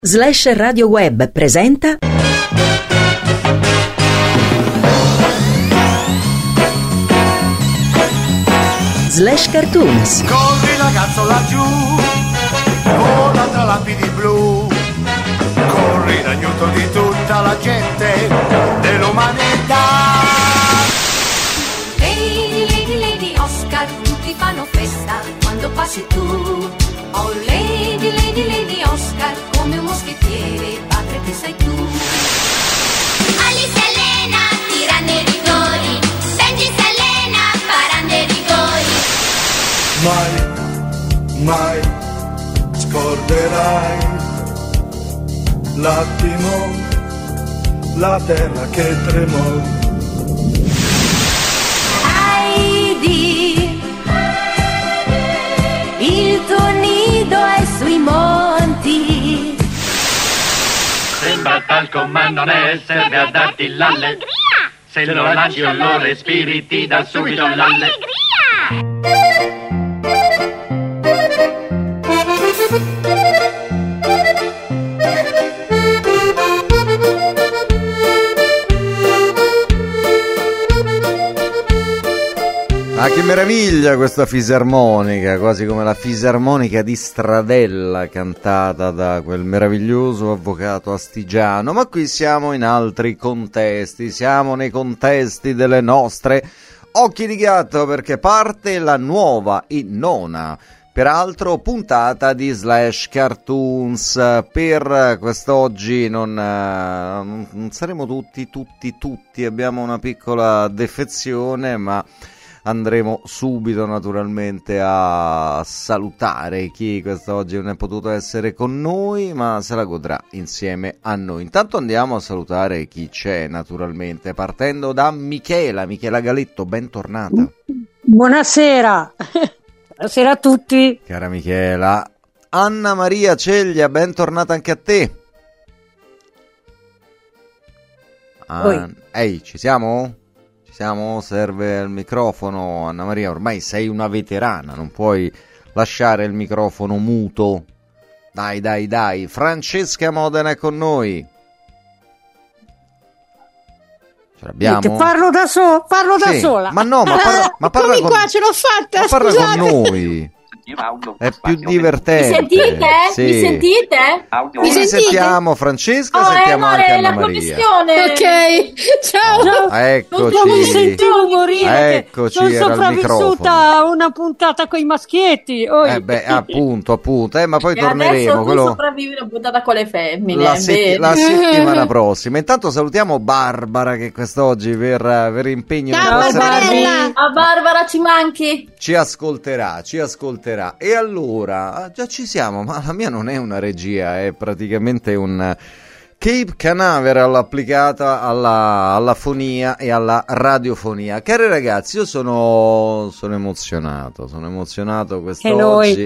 Slash Radio Web presenta Slash Cartoons. Corri ragazzo laggiù, vola tra lapidi blu, corri l'aiuto di tutta la gente dell'umanità. Lady, Lady, Lady Oscar, tutti fanno festa quando passi tu. Oh Lady, Lady, Lady Oscar, come un moschettiere, padre che sei tu. Alice e Elena tirano i rigori, Benji si allena parando i rigori. Mai, mai scorderai l'attimo, la terra che tremò. Heidi, il tuo nido è sui monti. Sembra talco ma non è, serve a darti l'alle. Se lo lanci o lo respiri ti dà subito l'alle. Ah, che meraviglia questa fisarmonica, quasi come la fisarmonica di Stradella cantata da quel meraviglioso avvocato astigiano. Ma qui siamo in altri contesti, siamo nei contesti delle nostre Occhi di Gatto, perché parte la nuova e nona, peraltro, puntata di Slash Cartoons. Per quest'oggi non saremo tutti, abbiamo una piccola defezione, ma andremo subito naturalmente a salutare chi quest'oggi non è potuto essere con noi, ma se la godrà insieme a noi. Intanto andiamo a salutare chi c'è, naturalmente, partendo da Michela Galetto, bentornata. Buonasera. Buonasera a tutti. Cara Michela. Anna Maria Ceglia, bentornata anche a te. Ehi, ci siamo? Serve il microfono, Anna Maria, ormai sei una veterana, non puoi lasciare il microfono muto. Dai. Francesca Modena è con noi. Ce l'abbiamo? Parlo da sola. Ma no, ma parla Eccomi con... qua, ce l'ho fatta, ma parla scusate. con noi. È più divertente. Mi sentite? Sì. Mi sentite? Mi sentite? Sentiamo Francesca, sentiamo anche Anna Maria. Ok, ciao. Eccoci. Non mi sentivo morire. Eccoci, Sono era il sopravvissuta microfono. a una puntata con i maschietti. Appunto, ma poi E torneremo. adesso tu quello... sopravvivi una puntata con le femmine. La bene. settimana prossima. Intanto salutiamo Barbara, che quest'oggi per impegno Ciao, non può essere Barbarella. qui. A Barbara ci manchi. Ci ascolterà. E allora, già ci siamo, ma la mia non è una regia, è praticamente un Cape Canaveral applicata alla fonia e alla radiofonia. Cari ragazzi, io sono emozionato quest'oggi.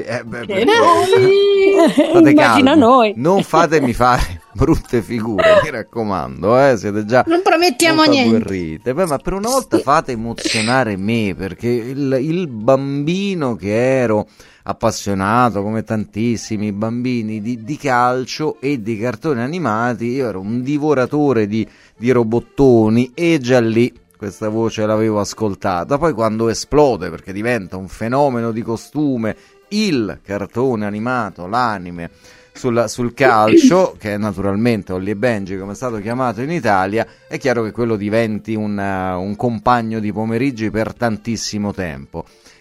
State Immagina calmi. noi. Non fatemi fare brutte figure, mi raccomando, siete già Non promettiamo molto niente. agguerrite. Beh, ma per una volta fate emozionare me, perché il bambino che ero, appassionato come tantissimi bambini di calcio e di cartoni animati, io ero un divoratore di robottoni, e già lì questa voce l'avevo ascoltata. Poi quando esplode, perché diventa un fenomeno di costume, il cartone animato, l'anime sul calcio, che è naturalmente Holly e Benji, come è stato chiamato in Italia, è chiaro che quello diventi un compagno di pomeriggi per tantissimo tempo.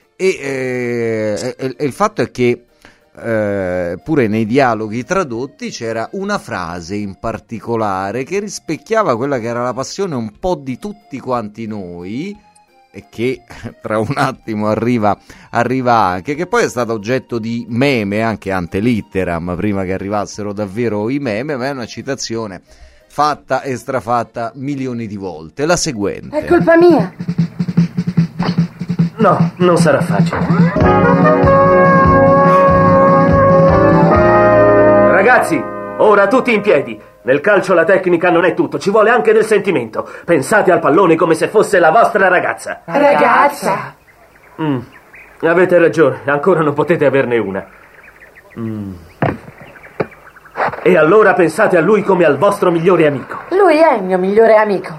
E il fatto è che pure nei dialoghi tradotti c'era una frase in particolare che rispecchiava quella che era la passione un po' di tutti quanti noi, e che tra un attimo arriva anche, che poi è stato oggetto di meme anche ante litteram, prima che arrivassero davvero i meme, ma è una citazione fatta e strafatta milioni di volte. La seguente: È colpa mia. No, non sarà facile. Ragazzi, ora tutti in piedi. Nel calcio la tecnica non è tutto, ci vuole anche del sentimento. Pensate al pallone come se fosse la vostra ragazza. Ragazza? Avete ragione, ancora non potete averne una. E allora pensate a lui come al vostro migliore amico. Lui è il mio migliore amico.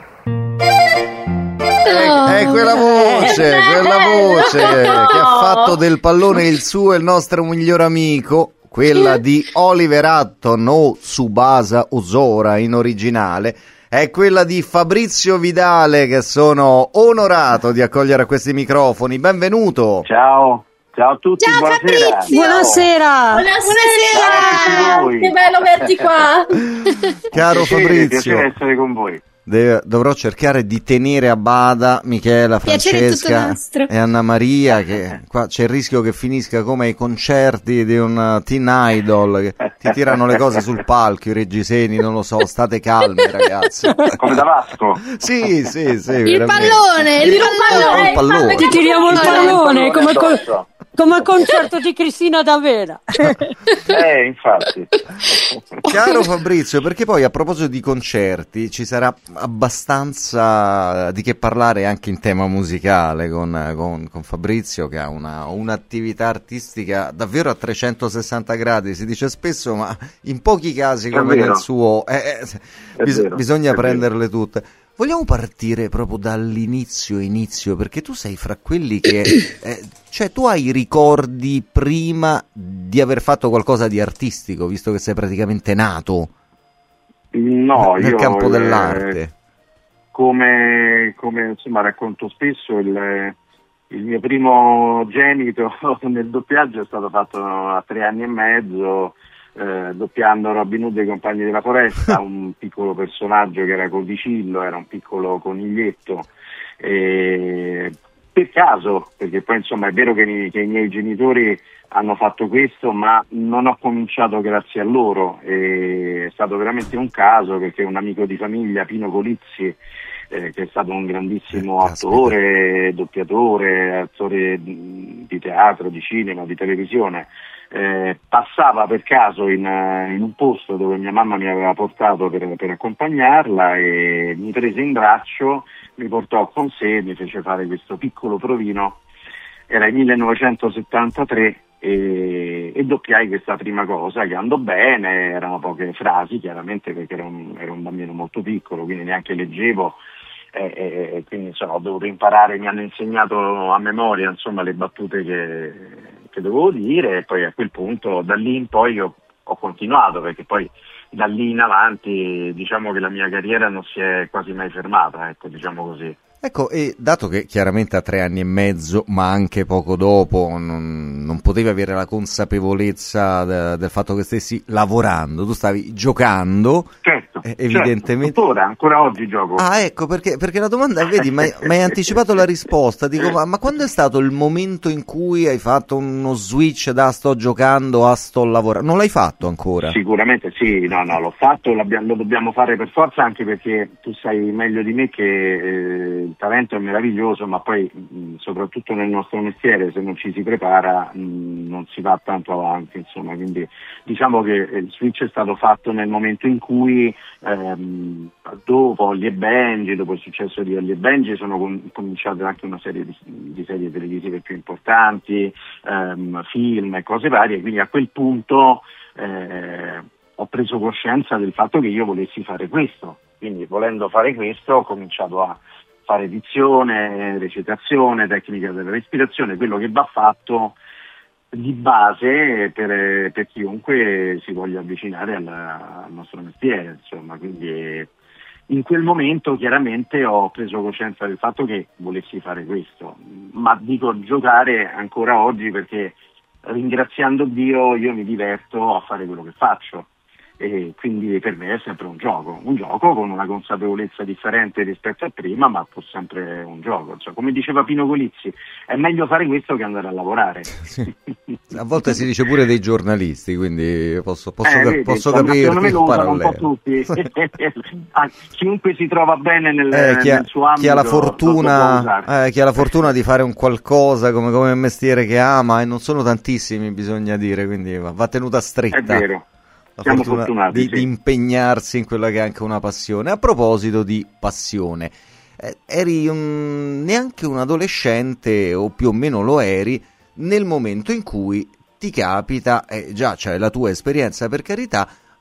Quella voce che ha fatto del pallone il suo e il nostro miglior amico, quella di Oliver Hutton o Tsubasa Ozora in originale, è quella di Fabrizio Vidale, che sono onorato di accogliere a questi microfoni. Benvenuto. Ciao a tutti. Ciao buonasera. Fabrizio. Buonasera. Che bello averti qua. Caro Fabrizio, piacere essere con voi. Dovrò cercare di tenere a bada Michela, Francesca e Anna Maria, che qua c'è il rischio che finisca come ai concerti di un teen idol, che ti tirano le cose sul palco, i reggiseni, non lo so, state calmi ragazzi. Come da Vasco? Sì. Il pallone. Ti tiriamo il pallone come al concerto di Cristina D'Avena. Infatti. Caro Fabrizio, perché poi a proposito di concerti ci sarà abbastanza di che parlare anche in tema musicale con Fabrizio, che ha un'attività artistica davvero a 360 gradi, si dice spesso, ma in pochi casi come nel suo bisogna prenderle tutte. Vogliamo partire proprio dall'inizio, perché tu sei fra quelli che cioè tu hai ricordi prima di aver fatto qualcosa di artistico, visto che sei praticamente nato nel campo dell'arte. Come insomma racconto spesso, il mio primo genito nel doppiaggio è stato fatto a 3 anni e mezzo, doppiando Robin Hood dei Compagni della Foresta, un piccolo personaggio che era Codicillo, era un piccolo coniglietto, per caso, perché poi insomma è vero che i miei genitori hanno fatto questo, ma non ho cominciato grazie a loro, è stato veramente un caso, perché un amico di famiglia, Pino Colizzi, che è stato un grandissimo attore, doppiatore, attore di teatro, di cinema, di televisione, passava per caso in un posto dove mia mamma mi aveva portato per accompagnarla, e mi prese in braccio, mi portò con sé, mi fece fare questo piccolo provino. Era il 1973 e doppiai questa prima cosa, che andò bene, erano poche frasi chiaramente, perché ero un bambino molto piccolo, quindi neanche leggevo, quindi insomma ho dovuto imparare, mi hanno insegnato a memoria insomma le battute che dovevo dire, e poi a quel punto, da lì in poi ho continuato, perché poi da lì in avanti diciamo che la mia carriera non si è quasi mai fermata, ecco, diciamo così. Ecco, e dato che chiaramente a 3 anni e mezzo, ma anche poco dopo, non potevi avere la consapevolezza del fatto che stessi lavorando, tu stavi giocando, certo, evidentemente. Ancora oggi gioco. Ah, ecco, perché la domanda, vedi, mi hai anticipato la risposta, dico, ma quando è stato il momento in cui hai fatto uno switch da sto giocando a sto lavorando? Non l'hai fatto ancora? Sicuramente sì, no, l'ho fatto, lo dobbiamo fare per forza, anche perché tu sai meglio di me che il talento è meraviglioso, ma poi soprattutto nel nostro mestiere, se non ci si prepara non si va tanto avanti, insomma, quindi diciamo che il switch è stato fatto nel momento in cui dopo Holly e Benji, dopo il successo di Holly e Benji, sono cominciate anche una serie di serie televisive più importanti, film e cose varie, quindi a quel punto ho preso coscienza del fatto che io volessi fare questo, quindi volendo fare questo ho cominciato a fare dizione, recitazione, tecnica della respirazione, quello che va fatto di base per chiunque si voglia avvicinare al nostro mestiere, insomma. Quindi in quel momento chiaramente ho preso coscienza del fatto che volessi fare questo, ma dico giocare ancora oggi, perché ringraziando Dio io mi diverto a fare quello che faccio. E quindi per me è sempre un gioco con una consapevolezza differente rispetto a prima, ma pur sempre un gioco. Cioè, come diceva Pino Colizzi, è meglio fare questo che andare a lavorare. Sì. A volte si dice pure dei giornalisti, quindi posso capire il parallelo. Un po' tutti. Chiunque si trova bene nel suo ambito, chi ha la fortuna di fare un qualcosa come il mestiere che ama, e non sono tantissimi, bisogna dire, quindi va tenuta stretta. È vero. Siamo fortunati di impegnarsi in quella che è anche una passione. A proposito di passione, eri neanche un adolescente, o più o meno lo eri, nel momento in cui ti capita, già c'è la tua esperienza per carità,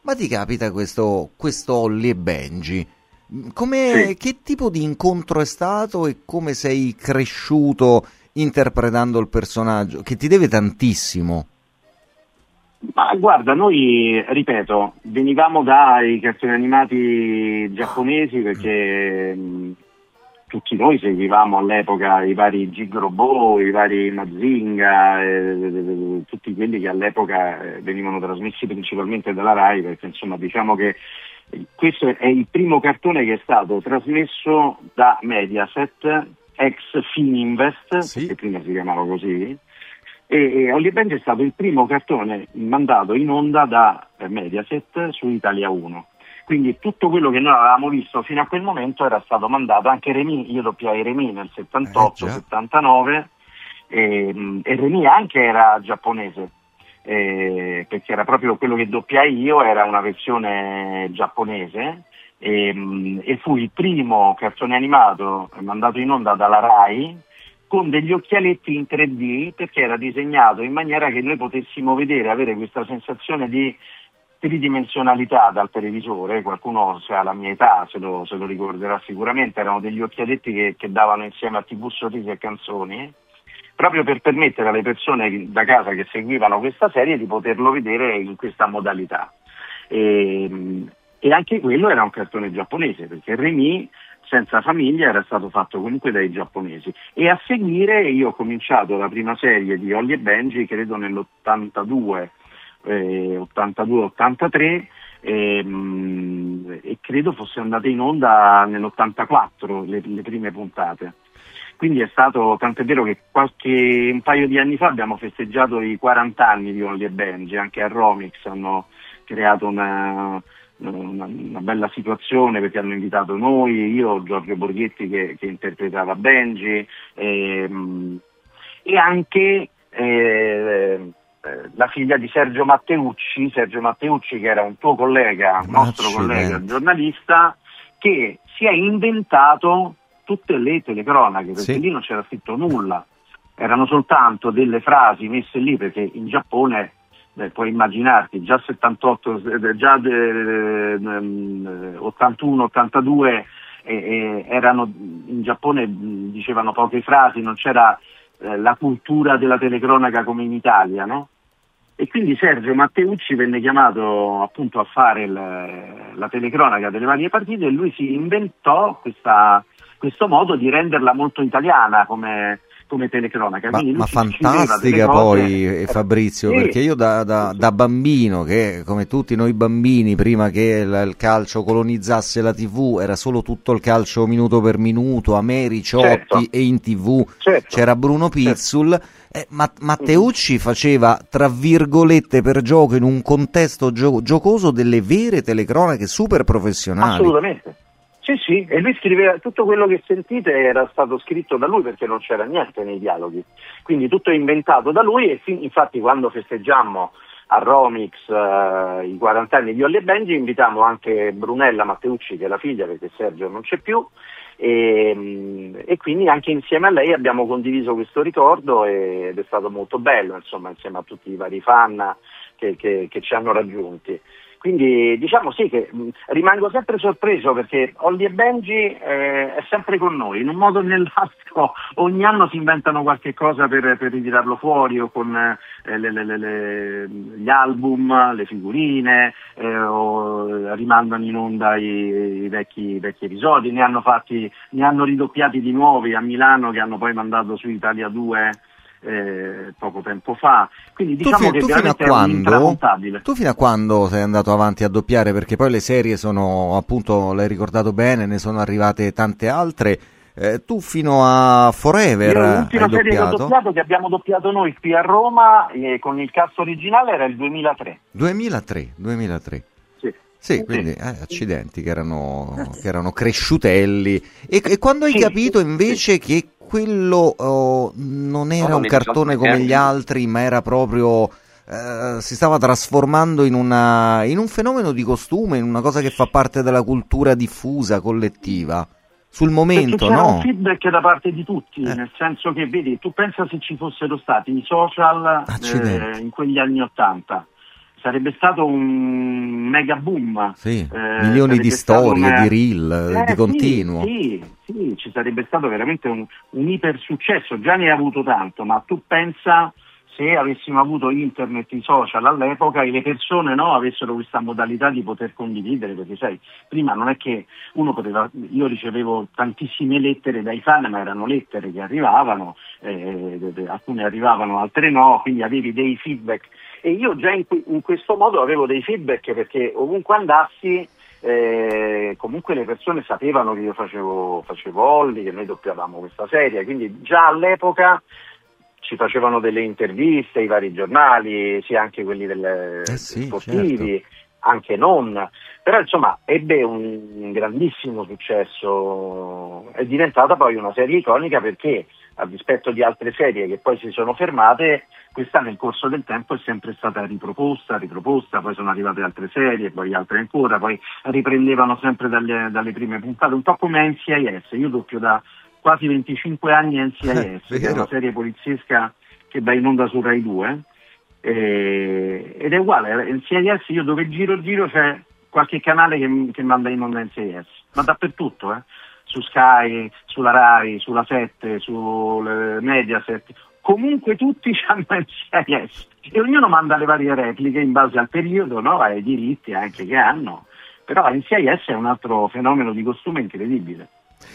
Ma ti capita questo Holly e Benji? Sì. Che tipo di incontro è stato e come sei cresciuto interpretando il personaggio, che ti deve tantissimo? Ma guarda, noi, ripeto, venivamo dai cartoni animati giapponesi perché tutti noi seguivamo all'epoca i vari Gigrobo, i vari Mazinga, tutti quelli che all'epoca venivano trasmessi principalmente dalla Rai, perché insomma diciamo che questo è il primo cartone che è stato trasmesso da Mediaset, ex Fininvest, Sì. che prima si chiamava così, e Holly e Benji è stato il primo cartone mandato in onda da Mediaset su Italia 1. Quindi tutto quello che noi avevamo visto fino a quel momento era stato mandato, anche Remy, io doppiai Remy nel 78-79, e Remy anche era giapponese, perché era proprio quello che doppiai io, era una versione giapponese, e fu il primo cartone animato mandato in onda dalla Rai con degli occhialetti in 3D, perché era disegnato in maniera che noi potessimo vedere, avere questa sensazione di tridimensionalità dal televisore. Qualcuno, se ha la mia età, se lo ricorderà sicuramente, erano degli occhialetti che davano insieme a TV, sorrisi e canzoni, proprio per permettere alle persone da casa che seguivano questa serie di poterlo vedere in questa modalità. E anche quello era un cartone giapponese, perché Remy senza famiglia era stato fatto comunque dai giapponesi, e a seguire io ho cominciato la prima serie di Holly e Benji credo nell'82, 82-83, e credo fosse andata in onda nell'84 le prime puntate. Quindi è stato, tant'è vero che un paio di anni fa abbiamo festeggiato i 40 anni di Holly e Benji, anche a Romix hanno creato una bella situazione, perché hanno invitato noi, io, Giorgio Borghetti che interpretava Benji, e anche la figlia di Sergio Matteucci che era un tuo collega, un nostro collega giornalista, che si è inventato tutte le telecronache, perché lì non c'era scritto nulla, erano soltanto delle frasi messe lì, perché in Giappone puoi immaginarti, già 78, già 81-82 erano in Giappone, dicevano poche frasi, non c'era la cultura della telecronaca come in Italia, no? E quindi Sergio Matteucci venne chiamato appunto a fare la telecronaca delle varie partite, e lui si inventò questo modo di renderla molto italiana come telecronaca. Ma fantastica poi, Fabrizio, perché io da bambino, che come tutti noi bambini, prima che il calcio colonizzasse la TV, era solo tutto il calcio minuto per minuto, Ameri, Ciotti, e in TV c'era Bruno Pizzul. Matteucci faceva, tra virgolette, per gioco, in un contesto giocoso, delle vere telecronache super professionali. Assolutamente. Sì, e lui scriveva tutto quello che sentite, era stato scritto da lui, perché non c'era niente nei dialoghi, quindi tutto è inventato da lui. E infatti quando festeggiammo a Romix i 40 anni di Holly e Benji invitammo anche Brunella Matteucci, che è la figlia, perché Sergio non c'è più, e quindi anche insieme a lei abbiamo condiviso questo ricordo, ed è stato molto bello, insomma, insieme a tutti i vari fan che ci hanno raggiunti. Quindi diciamo sì che rimango sempre sorpreso, perché Holly e Benji è sempre con noi, in un modo o nell'altro. Ogni anno si inventano qualche cosa per ritirarlo fuori, o con gli album, le figurine, o rimandano in onda i vecchi episodi. Ne hanno ridoppiati di nuovi a Milano, che hanno poi mandato su Italia 2 poco tempo fa. Quindi diciamo che veramente è intramontabile. Tu fino a quando sei andato avanti a doppiare? Perché poi le serie sono, appunto, l'hai ricordato bene, ne sono arrivate tante altre. Tu fino a Forever l'ultima serie che ho doppiato, che abbiamo doppiato noi qui a Roma, con il cast originale, era il 2003. 2003. Sì, quindi accidenti, che erano cresciutelli. E quando hai capito invece che quello non era un cartone come gli altri, ma era proprio si stava trasformando in un fenomeno di costume, in una cosa che fa parte della cultura diffusa, collettiva? Sul momento, c'era no? un feedback da parte di tutti, nel senso che, vedi, tu pensa se ci fossero stati i social in quegli anni '80, sarebbe stato un mega boom. Sì, milioni di storie, di reel, di continuo. Sì, ci sarebbe stato veramente un iper successo, già ne ha avuto tanto, ma tu pensa se avessimo avuto internet, i social all'epoca e le persone avessero questa modalità di poter condividere, perché sai, prima non è che uno poteva, io ricevevo tantissime lettere dai fan, ma erano lettere che arrivavano, alcune arrivavano, altre no, quindi avevi dei feedback. E io già in questo modo avevo dei feedback, perché ovunque andassi comunque le persone sapevano che io facevo Olli, che noi doppiavamo questa serie, quindi già all'epoca ci facevano delle interviste, i vari giornali, sia anche quelli sportivi, certo. Anche non, però insomma ebbe un grandissimo successo, è diventata poi una serie iconica perché, a dispetto di altre serie che poi si sono fermate, questa nel corso del tempo è sempre stata riproposta, poi sono arrivate altre serie, poi altre ancora, poi riprendevano sempre dalle prime puntate, un po' come NCIS. Io doppio da quasi 25 anni NCIS, che è una serie poliziesca che va in onda su Rai 2, ed è uguale, NCIS io dove giro c'è qualche canale che manda in onda NCIS, ma dappertutto, su Sky, sulla Rai, sulla 7, sul Mediaset, comunque tutti hanno NCIS e ognuno manda le varie repliche in base al periodo, ai diritti anche che hanno, però NCIS è un altro fenomeno di costume incredibile.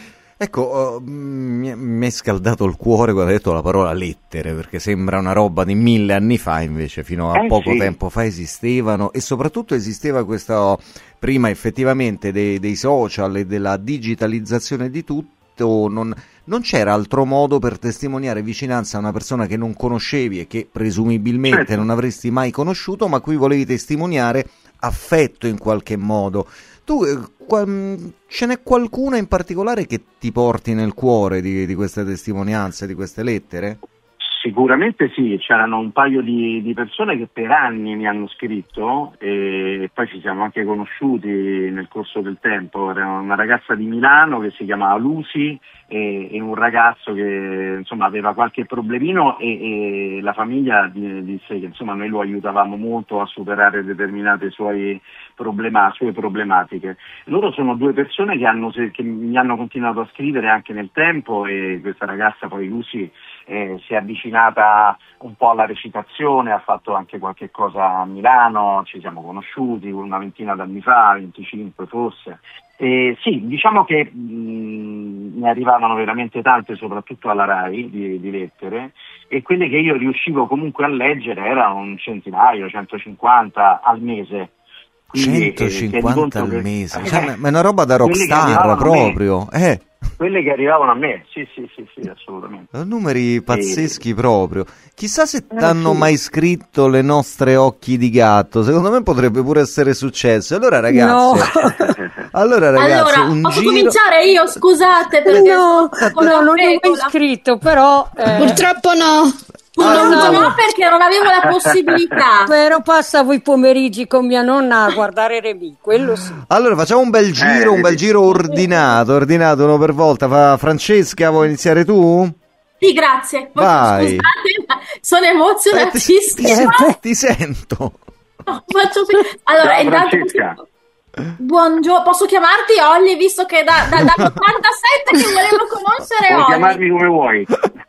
Ecco, mi è scaldato il cuore quando hai detto la parola lettere, perché sembra una roba di 1000 anni fa, invece fino a poco tempo fa esistevano, e soprattutto esisteva questo, prima effettivamente dei social e della digitalizzazione di tutto, non c'era altro modo per testimoniare vicinanza a una persona che non conoscevi e che presumibilmente non avresti mai conosciuto, ma a cui volevi testimoniare affetto in qualche modo. Tu, ce n'è qualcuna in particolare che ti porti nel cuore di queste testimonianze, di queste lettere? Sicuramente sì, c'erano un paio di persone che per anni mi hanno scritto e poi ci siamo anche conosciuti nel corso del tempo. Era una ragazza di Milano che si chiamava Lucy e un ragazzo che insomma aveva qualche problemino e la famiglia disse che insomma noi lo aiutavamo molto a superare determinate sue problematiche. Loro sono due persone che mi hanno continuato a scrivere anche nel tempo, e questa ragazza poi Lucy si è avvicinata un po' alla recitazione, ha fatto anche qualche cosa a Milano, ci siamo conosciuti una ventina d'anni fa, 25 forse. Sì, diciamo che ne arrivavano veramente tante, soprattutto alla Rai, di lettere, e quelle che io riuscivo comunque a leggere erano un centinaio, 150 al mese. Quindi, 150 al mese, ma è una roba da rockstar proprio. Quelle che arrivavano a me, sì, assolutamente. Numeri pazzeschi proprio. Chissà se t'hanno mai scritto le nostre occhi di gatto, secondo me potrebbe pure essere successo. Allora ragazzi, un posso giro... cominciare io, scusate, perché non ho mai scritto, però... Purtroppo no. No, perché non avevo la possibilità. Però passavo i pomeriggi con mia nonna a guardare Remi, quello sì. Allora facciamo un bel giro ordinato uno per volta. Francesca, vuoi iniziare tu? Sì, grazie. Vai. Scusate, ma sono emozionatissima. Ti sento. Allora, intanto buongiorno, posso chiamarti Olli, visto che dall'87 che volevo conoscere Puoi Olli. chiamarmi come vuoi.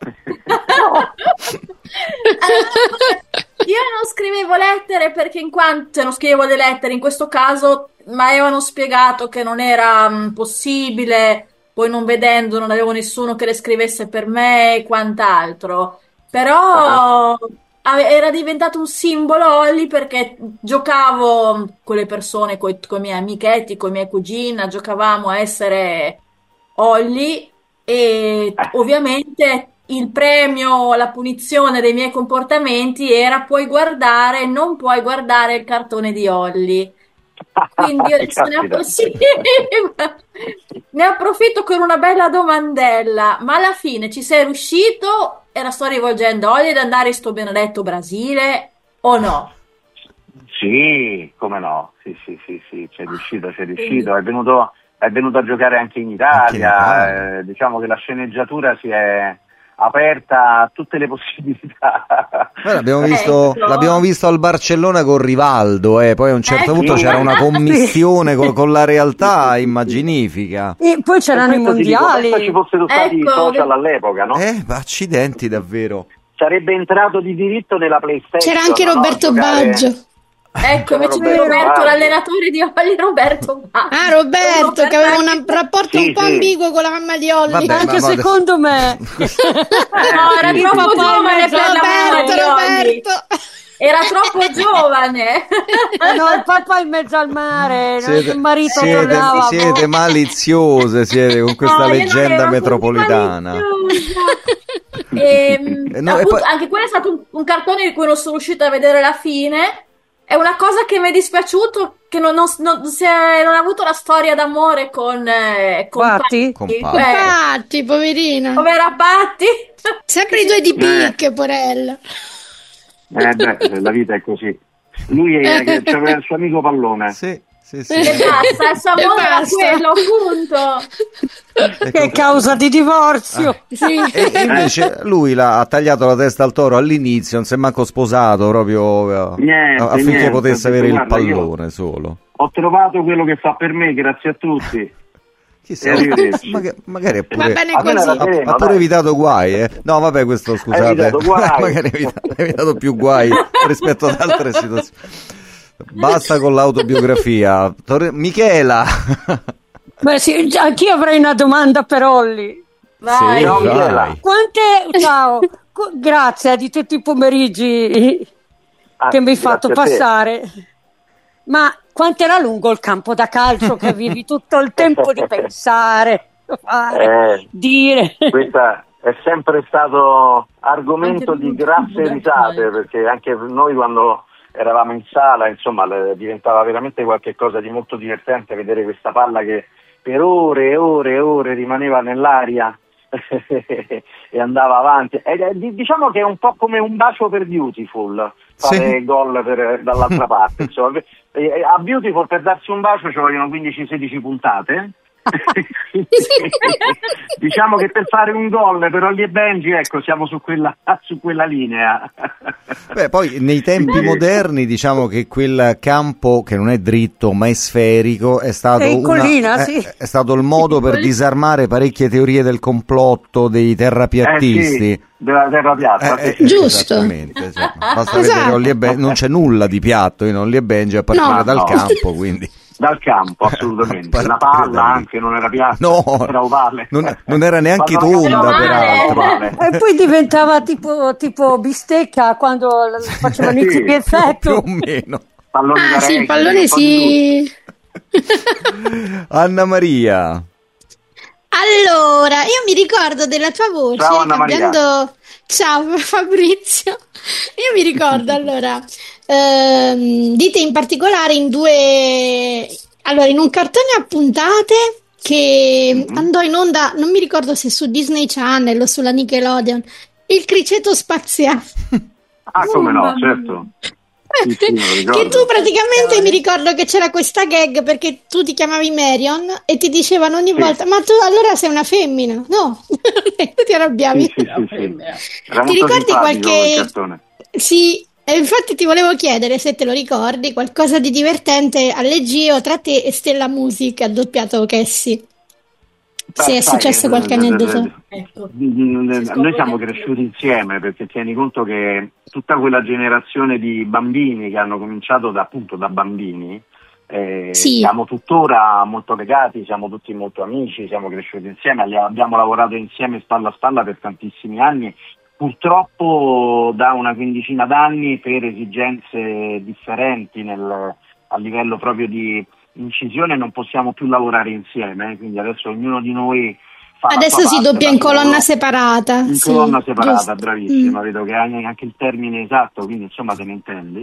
Io non scrivevo lettere perché non scrivevo le lettere in questo caso, ma avevano spiegato che non era possibile, poi non vedendo non avevo nessuno che le scrivesse per me e quant'altro, però era diventato un simbolo Olli perché giocavo con le persone, con i miei amichetti, con i miei cugini, giocavamo a essere Olli e ovviamente il premio, la punizione dei miei comportamenti era non puoi guardare il cartone di Olli. Quindi io adesso ne approfitto con una bella domandella, ma alla fine ci sei riuscito e la sto rivolgendo a Olli ad andare in sto benedetto Brasile o no? Sì, come no, sì, c'è riuscito, è venuto a giocare anche in Italia, diciamo che la sceneggiatura aperta a tutte le possibilità. L'abbiamo visto al Barcellona con Rivaldo, poi a un certo punto c'era una commissione con la realtà immaginifica. E poi c'erano i mondiali. Se ci fossero stati i social all'epoca, no? Accidenti davvero. Sarebbe entrato di diritto nella PlayStation. C'era anche Roberto Baggio. Ecco, invece di Roberto, l'allenatore di Olli, Roberto Baggio. Ah, Roberto, che aveva un rapporto un po' ambiguo con la mamma di Olli. Vabbè, anche secondo me. No, era troppo giovane per la mamma di Olli. Era troppo giovane. No, il papà in mezzo al mare, il marito tornava. Siete maliziose, con questa leggenda metropolitana. Anche quello è stato un cartone di cui non sono riuscita a vedere la fine. È una cosa che mi è dispiaciuto, che non ha avuto la storia d'amore con Patti. Con Patti, poverina. Povera Patti. Sempre i due di picche, porella. La vita è così. Lui c'aveva il suo amico Pallone. Sì. E basta, il suo amore era quello, punto. Che causa di divorzio. E invece lui ha tagliato la testa al toro all'inizio, non si è manco sposato proprio affinché potesse avere il pallone solo. Ho trovato quello che fa per me, grazie a tutti. Chissà, magari ha pure evitato guai. No, vabbè, questo scusate, magari ha evitato più guai rispetto ad altre situazioni. Basta con l'autobiografia. Michela. Beh sì, anch'io avrei una domanda per Olli. Vai. Vai. Ciao, grazie di tutti i pomeriggi che mi hai fatto passare. Ma quanto era lungo il campo da calcio che avevi tutto il tempo di pensare, dire? Questa è sempre stato argomento di grasse risate, perché anche noi quando eravamo in sala, insomma, diventava veramente qualche cosa di molto divertente vedere questa palla che per ore e ore e ore rimaneva nell'aria e andava avanti. Diciamo che è un po' come un bacio per Beautiful, fare gol dall'altra parte. Insomma, a Beautiful per darsi un bacio ci vogliono 15-16 puntate. Diciamo che per fare un gol per Olli e Benji, ecco, siamo su quella linea. Beh, poi nei tempi moderni diciamo che quel campo che non è dritto ma è sferico è stato è stato il modo per disarmare parecchie teorie del complotto dei terrapiattisti. Della terra piatta, giusto. Esattamente, basta vedere Olli e Benji, non c'è nulla di piatto in Olli e Benji a partire dal campo, quindi dal campo, assolutamente. La palla anche non era piatta, era ovale. Non era neanche tonda, peraltro. E poi diventava tipo bistecca quando facevano i tipi effetto. Più o meno. Sì, il pallone sì. Anna Maria. Allora, io mi ricordo della tua voce. Ciao Anna Maria. Ciao Fabrizio. Io mi ricordo allora di te in particolare in un cartone a puntate che andò in onda, non mi ricordo se su Disney Channel o sulla Nickelodeon, il criceto spaziale. Come no, certo. Che tu praticamente mi ricordo che c'era questa gag perché tu ti chiamavi Marion e ti dicevano ogni volta ma tu allora sei una femmina, no? Tu ti arrabbiavi. Sì. Ti ricordi qualche sì, infatti ti volevo chiedere se te lo ricordi qualcosa di divertente alle Gio tra te e Stella Music ha doppiato Cassie. Se è successo qualche aneddoto. Noi siamo cresciuti insieme, perché tieni conto che tutta quella generazione di bambini che hanno cominciato da bambini, siamo tuttora molto legati, siamo tutti molto amici, siamo cresciuti insieme, abbiamo lavorato insieme spalla a spalla per tantissimi anni. Purtroppo da una quindicina d'anni per esigenze differenti a livello proprio di incisione non possiamo più lavorare insieme, quindi adesso ognuno di noi adesso si doppia in colonna separata. Colonna separata, giusto. Bravissima, vedo che hai anche il termine esatto, quindi insomma te ne intendi.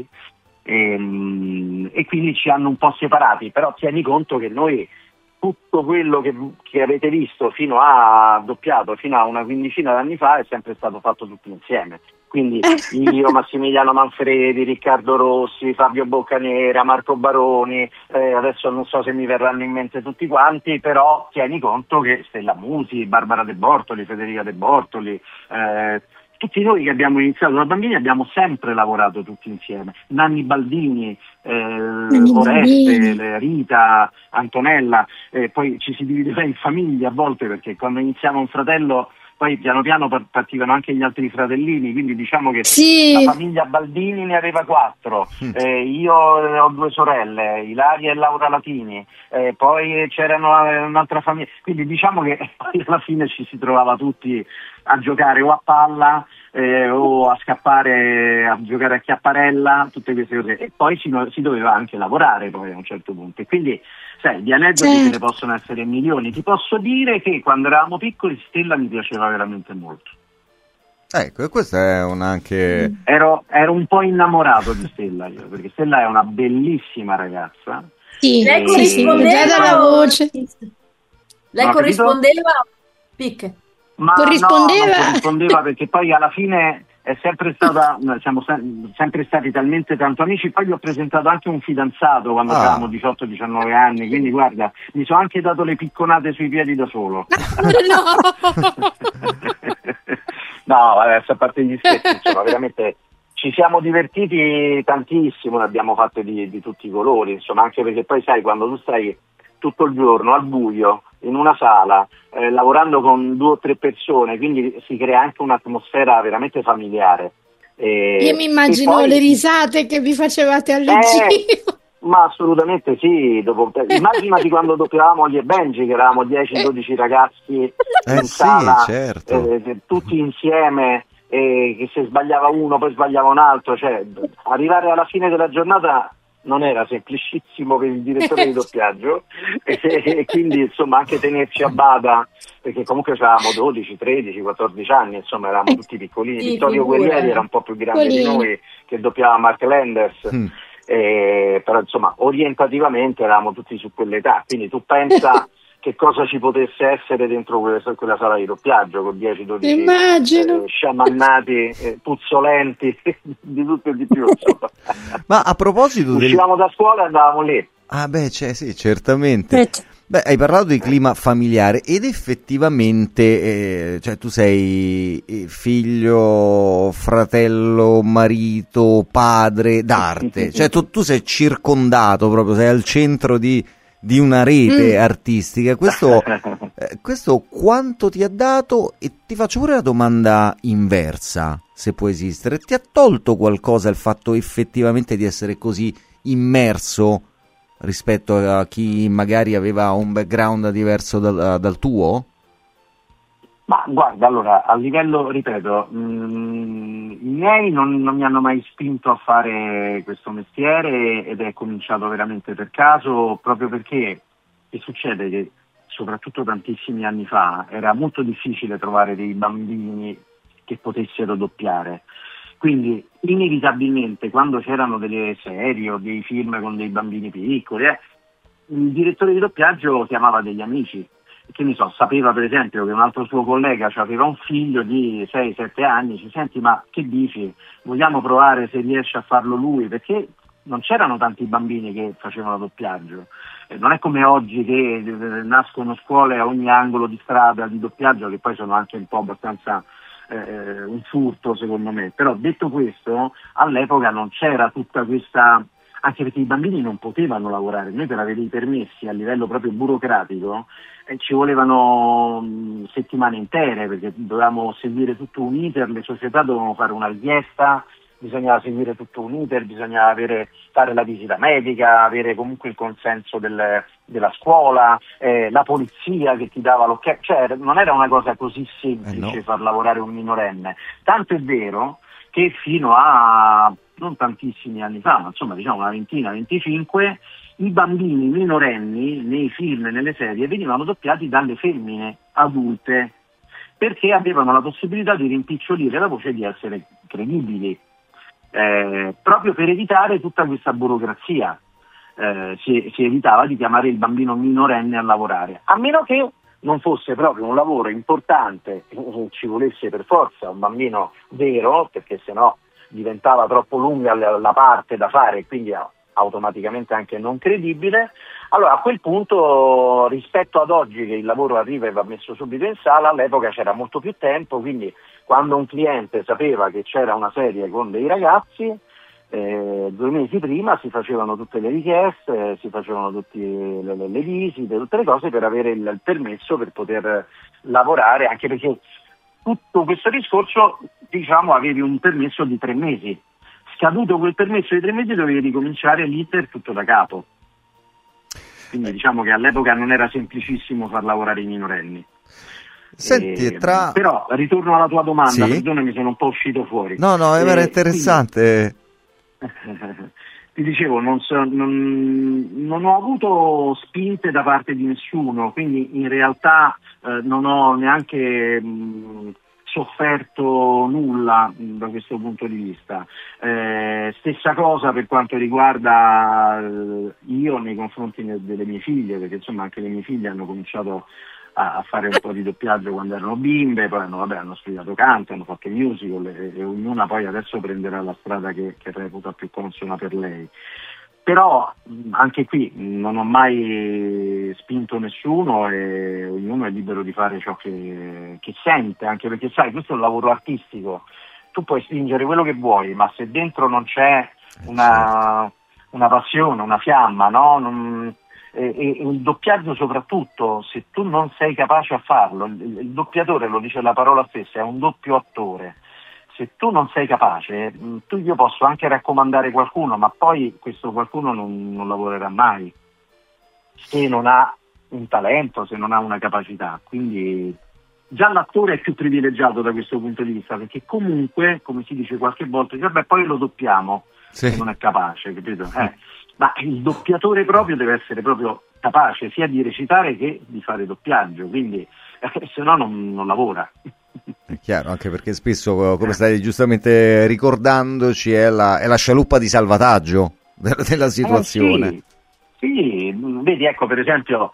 E quindi ci hanno un po' separati, però tieni conto che noi tutto quello che avete visto fino a doppiato fino a una quindicina d'anni fa è sempre stato fatto tutti insieme, quindi io, Massimiliano Manfredi, Riccardo Rossi, Fabio Boccanera, Marco Baroni, adesso non so se mi verranno in mente tutti quanti, però tieni conto che Stella Musi, Barbara De Bortoli, Federica De Bortoli, tutti noi che abbiamo iniziato da bambini abbiamo sempre lavorato tutti insieme. Nanni Baldini, Oreste, Rita, Antonella, poi ci si divideva in famiglie a volte, perché quando iniziamo un fratello poi piano piano partivano anche gli altri fratellini, quindi diciamo che la famiglia Baldini ne aveva 4, io ho 2 sorelle, Ilaria e Laura Latini, poi c'erano un'altra famiglia, quindi diciamo che poi alla fine ci si trovava tutti a giocare o a palla o a scappare, a giocare a chiapparella, tutte queste cose, e poi si doveva anche lavorare poi a un certo punto, e quindi sai, di aneddoti ce ne possono essere milioni. Ti posso dire che quando eravamo piccoli Stella mi piaceva veramente molto. Ecco, e questa è anche... Ero un po' innamorato di Stella io, perché Stella è una bellissima ragazza. Sì, lei corrispondeva dalla voce. Lei corrispondeva Picche. Ma corrispondeva? No, non corrispondeva, perché poi alla fine è sempre stata, siamo sempre stati talmente tanto amici, poi gli ho presentato anche un fidanzato quando avevamo 18-19 anni, quindi guarda, mi sono anche dato le picconate sui piedi da solo. No, adesso a parte gli scherzi, insomma, veramente ci siamo divertiti tantissimo, ne abbiamo fatte di tutti i colori, insomma, anche perché poi sai, quando tu stai tutto il giorno al buio in una sala lavorando con 2 o 3 persone, quindi si crea anche un'atmosfera veramente familiare. Io mi immagino le risate che vi facevate al giro. Ma assolutamente sì, immaginati quando doppiavamo Oli e Benji, che eravamo 10-12 ragazzi in sala, certo. Tutti insieme, che se sbagliava uno poi sbagliava un altro, cioè arrivare alla fine della giornata non era semplicissimo per il direttore di doppiaggio, e quindi insomma anche tenerci a bada, perché comunque avevamo 12, 13, 14 anni, insomma eravamo tutti piccolini. Vittorio Guerrieri era un po' più grande di noi, che doppiava Mark Landers, però insomma orientativamente eravamo tutti su quell'età, quindi tu pensa che cosa ci potesse essere dentro quella sala di doppiaggio con 10-12 sciamannati, puzzolenti, di tutto e di più, insomma. Ma a proposito uscivamo da scuola e andavamo lì. Ah beh, sì, certamente. Beh, hai parlato di clima familiare ed effettivamente cioè tu sei figlio, fratello, marito, padre d'arte, cioè tu sei circondato proprio, sei al centro di una rete artistica. Questo quanto ti ha dato? E ti faccio pure la domanda inversa, se può esistere: ti ha tolto qualcosa il fatto effettivamente di essere così immerso rispetto a chi magari aveva un background diverso dal tuo? Ma guarda, allora, a livello, ripeto, i miei non mi hanno mai spinto a fare questo mestiere, ed è cominciato veramente per caso, proprio perché che succede che soprattutto tantissimi anni fa era molto difficile trovare dei bambini che potessero doppiare. Quindi inevitabilmente quando c'erano delle serie o dei film con dei bambini piccoli, il direttore di doppiaggio chiamava degli amici. Che ne so, sapeva per esempio che un altro suo collega aveva un figlio di 6-7 anni, ci senti, ma che dici, vogliamo provare se riesce a farlo lui, perché non c'erano tanti bambini che facevano doppiaggio, non è come oggi che nascono scuole a ogni angolo di strada di doppiaggio, che poi sono anche un po' abbastanza un furto secondo me. Però detto questo, all'epoca non c'era tutta questa, anche perché i bambini non potevano lavorare. Noi per avere i permessi a livello proprio burocratico ci volevano settimane intere, perché dovevamo seguire tutto un iter, le società dovevano fare una richiesta, bisognava seguire tutto un iter, bisognava fare la visita medica, avere comunque il consenso della scuola, la polizia che ti dava l'ok, cioè non era una cosa così semplice far lavorare un minorenne. Tanto è vero che fino a non tantissimi anni fa, ma insomma diciamo una ventina, 25, i bambini minorenni nei film e nelle serie venivano doppiati dalle femmine adulte, perché avevano la possibilità di rimpicciolire la voce e di essere credibili, proprio per evitare tutta questa burocrazia. Si evitava di chiamare il bambino minorenne a lavorare, a meno che non fosse proprio un lavoro importante, ci volesse per forza un bambino vero, perché sennò diventava troppo lunga la parte da fare e quindi automaticamente anche non credibile. Allora a quel punto, rispetto ad oggi che il lavoro arriva e va messo subito in sala, all'epoca c'era molto più tempo, quindi quando un cliente sapeva che c'era una serie con dei ragazzi, 2 mesi prima si facevano tutte le richieste, si facevano tutte le visite, tutte le cose per avere il permesso per poter lavorare, anche perché tutto questo discorso, diciamo, avevi un permesso di 3 mesi. Scaduto quel permesso di 3 mesi dovevi ricominciare l'iter tutto da capo. Quindi diciamo che all'epoca non era semplicissimo far lavorare i minorenni. Senti, però ritorno alla tua domanda, sì? perdonami, sono un po' uscito fuori. No, era interessante. Ti dicevo, non ho avuto spinte da parte di nessuno, quindi in realtà non ho neanche sofferto nulla da questo punto di vista. Stessa cosa per quanto riguarda io nei confronti delle mie figlie, perché insomma anche le mie figlie hanno cominciato a fare un po' di doppiaggio quando erano bimbe, poi hanno studiato canto, hanno fatto musical e ognuna poi adesso prenderà la strada che reputa più consona per lei. Però anche qui non ho mai spinto nessuno e ognuno è libero di fare ciò che sente, anche perché sai, questo è un lavoro artistico, tu puoi spingere quello che vuoi, ma se dentro non c'è una passione, una fiamma, no? E il doppiaggio soprattutto, se tu non sei capace a farlo, il doppiatore, lo dice la parola stessa, è un doppio attore. Se tu non sei capace, io posso anche raccomandare qualcuno, ma poi questo qualcuno non lavorerà mai, se non ha un talento, se non ha una capacità. Quindi già l'attore è più privilegiato da questo punto di vista, perché comunque, come si dice qualche volta, vabbè, poi lo doppiamo, se non è capace, capito? Ma il doppiatore proprio deve essere proprio capace sia di recitare che di fare doppiaggio, quindi se no non lavora. È chiaro, anche perché spesso, come stai giustamente ricordandoci, è la scialuppa di salvataggio della situazione. Sì, vedi, ecco, per esempio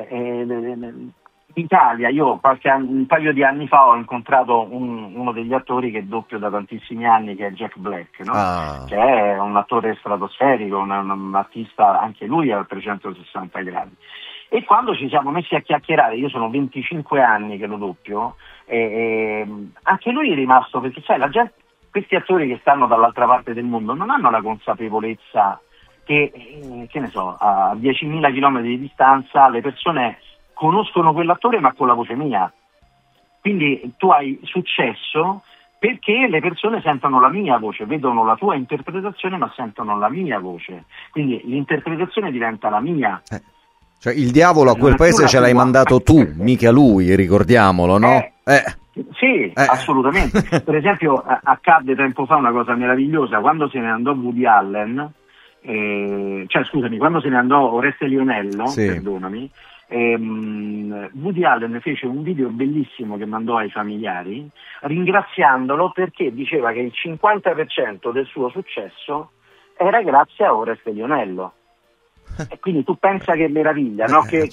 in Italia io un paio di anni fa ho incontrato uno degli attori che doppio da tantissimi anni, che è Jack Black, no? Che è un attore stratosferico, un artista anche lui a 360 gradi. E quando ci siamo messi a chiacchierare, io sono 25 anni che lo doppio, anche lui è rimasto, perché sai, la gente, questi attori che stanno dall'altra parte del mondo non hanno la consapevolezza che ne so, a 10.000 km di distanza le persone conoscono quell'attore ma con la voce mia. Quindi tu hai successo perché le persone sentono la mia voce, vedono la tua interpretazione ma sentono la mia voce. Quindi l'interpretazione diventa la mia. Cioè il diavolo a quel paese ce l'hai mandato tu, mica lui, ricordiamolo, no? Sì, assolutamente. Per esempio accadde tempo fa una cosa meravigliosa, quando se ne andò Woody Allen, quando se ne andò Oreste Lionello, perdonami, Woody Allen fece un video bellissimo che mandò ai familiari ringraziandolo perché diceva che il 50% del suo successo era grazie a Oreste Lionello. E quindi tu pensa che meraviglia, no? Che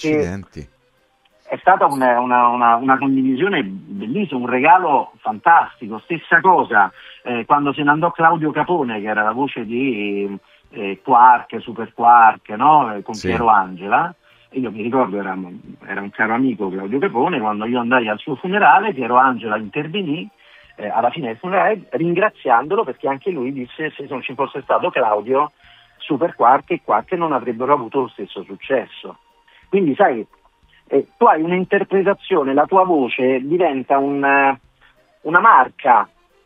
è stata una condivisione bellissima, un regalo fantastico. Stessa cosa quando se ne andò Claudio Capone, che era la voce di Quark, Super Quark, no? Con Piero Angela. E io mi ricordo, era un caro amico Claudio Capone, quando io andai al suo funerale, Piero Angela intervenì alla fine del funerale ringraziandolo perché anche lui disse: se non ci fosse stato Claudio, Super Quark e Quark non avrebbero avuto lo stesso successo. Quindi sai, tu hai un'interpretazione, la tua voce diventa una marca,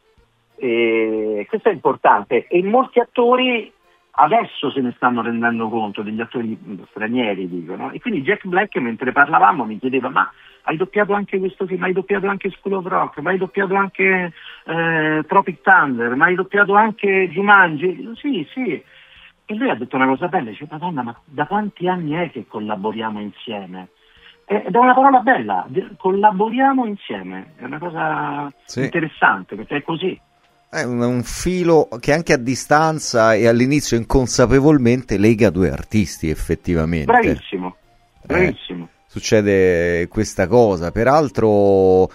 questo è importante, e molti attori adesso se ne stanno rendendo conto, degli attori stranieri dicono, e quindi Jack Black, mentre parlavamo, mi chiedeva: ma hai doppiato anche questo film, hai doppiato anche School of Rock, ma hai doppiato anche Tropic Thunder, ma hai doppiato anche Jumanji? Sì. E lui ha detto una cosa bella, dice: Madonna, ma da quanti anni è che collaboriamo insieme? Ed è una parola bella, collaboriamo insieme, è una cosa interessante, perché è così. È un filo che anche a distanza e all'inizio inconsapevolmente lega due artisti, effettivamente. Bravissimo. succede questa cosa. Peraltro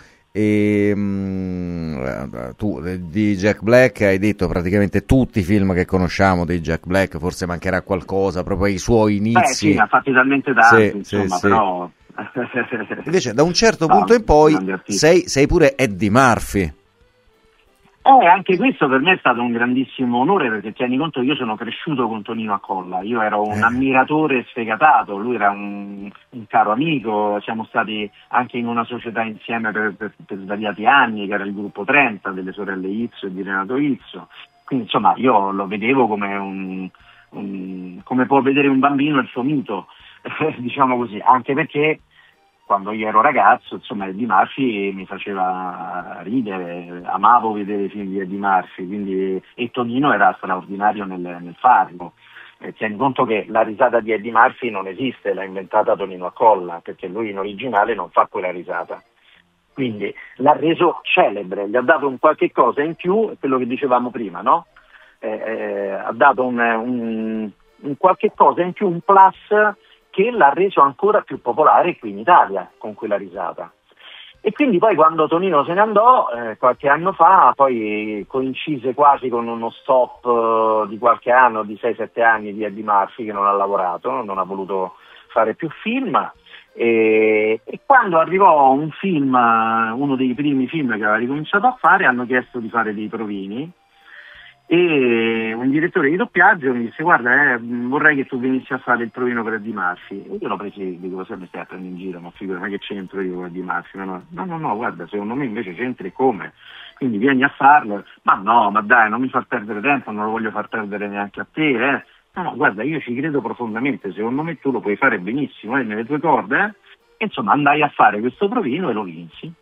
tu di Jack Black hai detto praticamente tutti i film che conosciamo di Jack Black, forse mancherà qualcosa, proprio ai suoi inizi. Sì, ne ha fatti talmente tanti, insomma, sì. però... Invece da un certo punto in poi sei pure Eddie Murphy. Anche questo per me è stato un grandissimo onore, perché tieni conto che io sono cresciuto con Tonino Accolla, io ero un ammiratore sfegatato, lui era un caro amico, siamo stati anche in una società insieme per svariati anni, che era il gruppo 30 delle sorelle Izzo e di Renato Izzo, quindi insomma io lo vedevo come come può vedere un bambino il suo mito, diciamo così, anche perché quando io ero ragazzo, insomma, Eddie Murphy mi faceva ridere, amavo vedere i film di Eddie Murphy, quindi, e Tonino era straordinario nel farlo. Tieni conto che la risata di Eddie Murphy non esiste, l'ha inventata Tonino Accolla, perché lui in originale non fa quella risata. Quindi l'ha reso celebre, gli ha dato un qualche cosa in più, quello che dicevamo prima, no? Ha dato un qualche cosa in più, un plus, che l'ha reso ancora più popolare qui in Italia con quella risata. E quindi poi quando Tonino se ne andò, qualche anno fa, poi coincise quasi con uno stop di qualche anno, di 6-7 anni di Eddie Murphy, che non ha lavorato, non ha voluto fare più film, e quando arrivò un film, uno dei primi film che aveva ricominciato a fare, hanno chiesto di fare dei provini, e un direttore di doppiaggio mi disse: guarda, vorrei che tu venissi a fare il provino per Eddie Murphy. E io l'ho preso e dico: se mi stai a prendere in giro, ma figura, ma che c'entro io con Eddie Murphy? No, guarda, secondo me invece c'entri come, quindi vieni a farlo. Ma no, ma dai, non mi far perdere tempo, non lo voglio far perdere neanche a te, No, guarda, io ci credo profondamente, secondo me tu lo puoi fare benissimo, nelle tue corde, E insomma andai a fare questo provino e lo vinsi.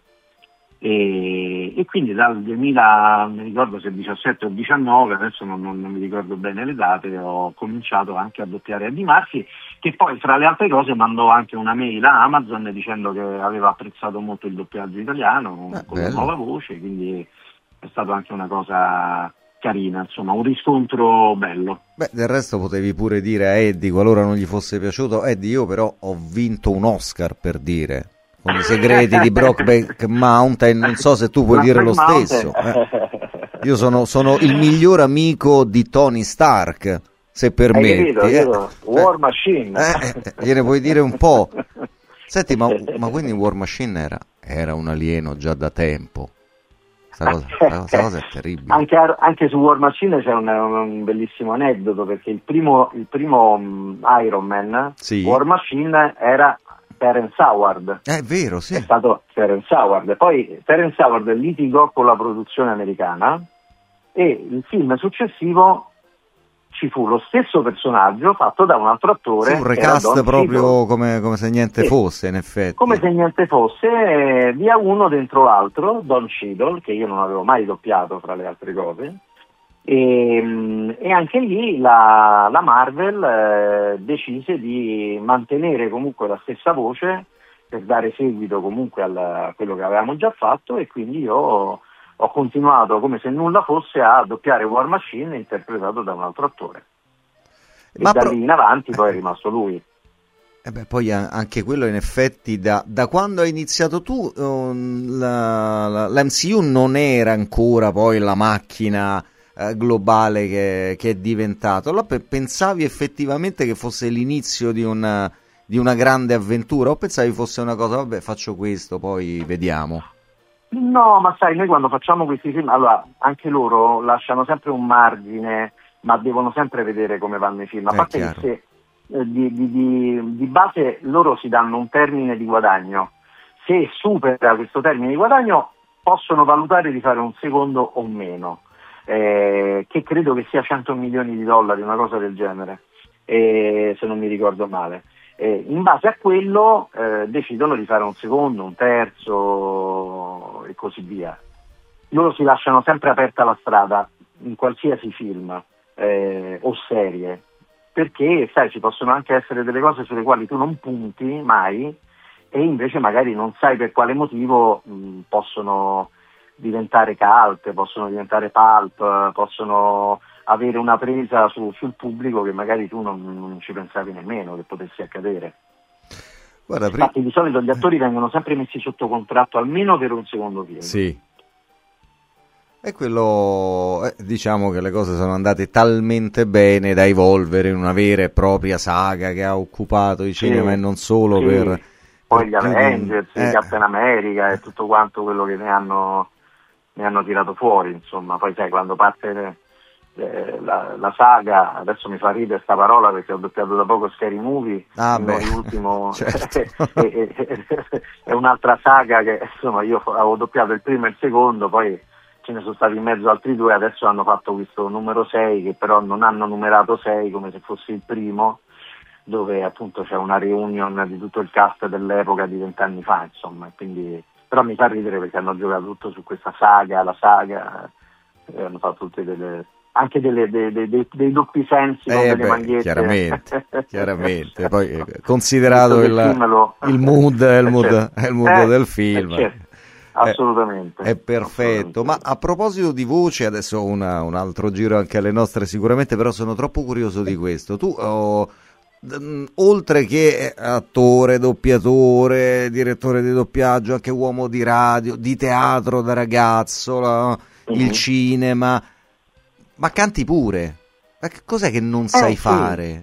E quindi dal 2000, non mi ricordo se 17 o 19, adesso non mi ricordo bene le date, ho cominciato anche a doppiare Eddie Murphy, che poi fra le altre cose mandò anche una mail a Amazon dicendo che aveva apprezzato molto il doppiaggio italiano con la nuova voce, quindi è stata anche una cosa carina, insomma un riscontro bello. Beh, del resto potevi pure dire a Eddie, qualora non gli fosse piaciuto: Eddie, io però ho vinto un Oscar, per dire, con I segreti di Brokeback Mountain, non so se tu puoi dire lo stesso. Io sono il miglior amico di Tony Stark, se permetti. War Machine. Gliene puoi dire un po'. Senti, ma quindi War Machine era un alieno già da tempo? Questa cosa è terribile. Anche su War Machine c'è un bellissimo aneddoto, perché il primo Iron Man, sì. War Machine, era Terence Howard. È vero, sì. È stato Terence Howard. Poi Terence Howard litigò con la produzione americana e il film successivo ci fu lo stesso personaggio fatto da un altro attore. Sì, un recast proprio come se niente fosse, in effetti. Come se niente fosse, via uno dentro l'altro, Don Cheadle, che io non avevo mai doppiato fra le altre cose. E anche lì la Marvel decise di mantenere comunque la stessa voce per dare seguito comunque a quello che avevamo già fatto, e quindi io ho continuato come se nulla fosse a doppiare War Machine interpretato da un altro attore. E da lì in avanti poi è rimasto lui. Poi anche quello, in effetti, da quando hai iniziato tu, l'MCU non era ancora poi la macchina globale che è diventato. Allora pensavi effettivamente che fosse l'inizio di una grande avventura, o pensavi fosse una cosa, vabbè, faccio questo, poi vediamo? No, ma sai, noi quando facciamo questi film, allora anche loro lasciano sempre un margine, ma devono sempre vedere come vanno i film. A parte che se di base loro si danno un termine di guadagno, se supera questo termine di guadagno possono valutare di fare un secondo o meno, che credo che sia 100 milioni di dollari, una cosa del genere, se non mi ricordo male. In base a quello decidono di fare un secondo, un terzo e così via. Loro si lasciano sempre aperta la strada in qualsiasi film o serie, perché sai, ci possono anche essere delle cose sulle quali tu non punti mai, e invece magari non sai per quale motivo possono diventare cult, possono diventare pulp, possono avere una presa sul pubblico che magari tu non ci pensavi nemmeno che potesse accadere. Guarda, infatti di solito gli attori vengono sempre messi sotto contratto almeno per un secondo film. Sì. E quello, diciamo che le cose sono andate talmente bene da evolvere in una vera e propria saga che ha occupato i cinema e non solo per... Poi gli Avengers, Captain America e tutto quanto quello che ne hanno tirato fuori, insomma. Poi sai, quando parte la saga, adesso mi fa ridere sta parola perché ho doppiato da poco Scary Movie, l'ultimo certo. È un'altra saga che insomma io avevo doppiato il primo e il secondo, poi ce ne sono stati in mezzo altri 2, adesso hanno fatto questo numero 6 che però non hanno numerato 6 come se fosse il primo, dove appunto c'è una reunion di tutto il cast dell'epoca di 20 anni fa, insomma, quindi però mi fa ridere perché hanno giocato tutto su questa saga, hanno fatto tutte anche dei doppi sensi con delle magliette. Chiaramente, poi considerato il mood del film. Certo. Assolutamente. È perfetto. Ma a proposito di voce, adesso un altro giro anche alle nostre sicuramente, però sono troppo curioso di questo. Tu oltre che attore, doppiatore, direttore di doppiaggio, anche uomo di radio, di teatro da ragazzo, il cinema, ma canti pure. Ma che cos'è che non sai fare?